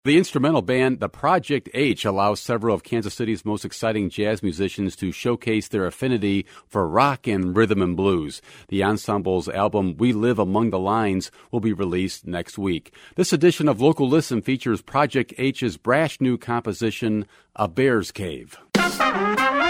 The instrumental band, the Project H, allows several of Kansas City's most exciting jazz musicians to showcase their affinity for rock and rhythm and blues. The ensemble's album, We Live Among the Lines, will be released next week. This edition of Local Listen features Project H's brash new composition, A Bear's Cave.